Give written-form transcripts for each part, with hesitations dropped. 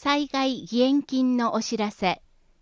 災害義援金のお知らせ。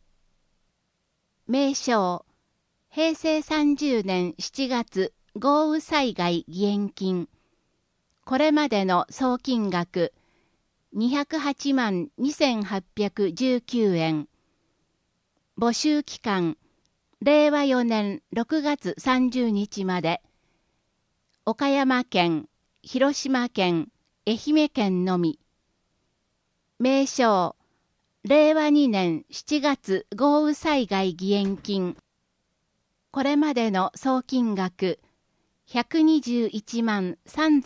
名称、平成30年7月豪雨災害義援金。これまでの総金額208万2819円。募集期間、令和4年6月30日まで。岡山県、広島県、愛媛県のみ。名称、令和2年7月豪雨災害義援金。これまでの総金額、121万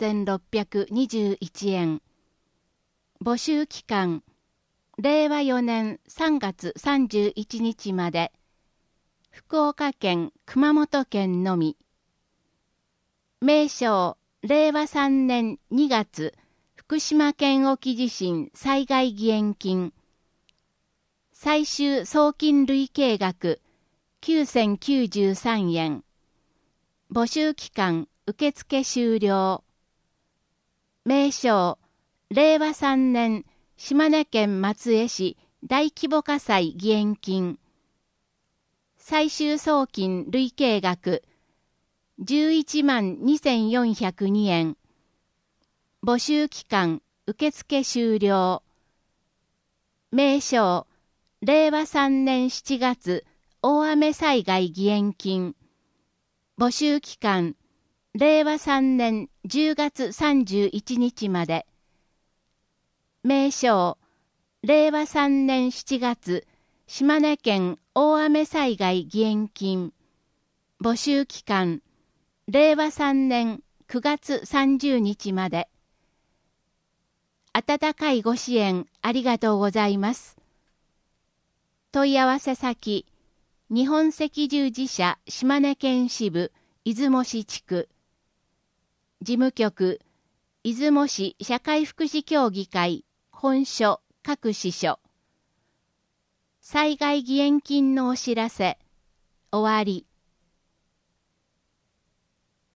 3621円。募集期間、令和4年3月31日まで。福岡県、熊本県のみ。名称、令和3年2月、福島県沖地震災害義援金。最終総金累計額9093円。募集期間受付終了。名称、令和3年島根県松江市大規模火災義援金。最終総金累計額11万2402円。募集期間受付終了。名称、令和3年7月大雨災害義援金。募集期間、令和3年10月31日まで。名称、令和3年7月島根県大雨災害義援金。募集期間、令和3年9月30日まで。温かいご支援ありがとうございます。問い合わせ先、日本赤十字社島根県支部出雲市地区。事務局、出雲市社会福祉協議会本所各支所。災害義援金のお知らせ、終わり。